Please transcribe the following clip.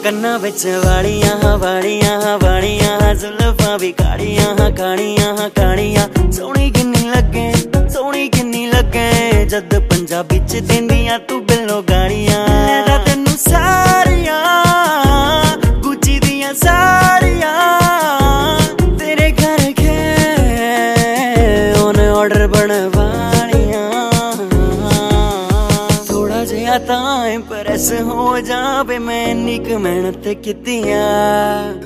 ਕੰਨਾਂ ਵਿੱਚ ਵਾਲੀਆਂ ਵਾਲੀਆਂ ਵਾਲੀਆਂ ਜ਼ੁਲਫਾਂ ਵੀ ਕਾਲੀਆਂ ਕਾਲੀਆਂ ਕਾਲੀਆਂ ਸੋਹਣੀ ਕਿੰਨੀ ਲੱਗੇ ਜਦ ਪੰਜਾਬੀ ਚ ਦਿੰਦੀਆਂ ਤੂੰ ਬਿੱਲੋ ਗਾਲੀਆਂ ਲੈਦਾ ਤੈਨੂੰ ਸਾਰੀਆਂ ਗੁੱਚੀ ਦੀਆਂ ਸਾਰੀਆਂ ਤੇਰੇ ਘਰ ਕੇ ਉਹਨੇ ਆਰਡਰ ਬਣਵਾਲੀਆਂ ਥੋੜਾ ਜਿਹਾ ਤਾਂ ਇੰਪ੍ਰੈਸ ਹੋ ਜਾਵੇ ਮੈਂ ਇੰਨੀ ਕੁ ਮਿਹਨਤ ਕੀਤੀ ਆ।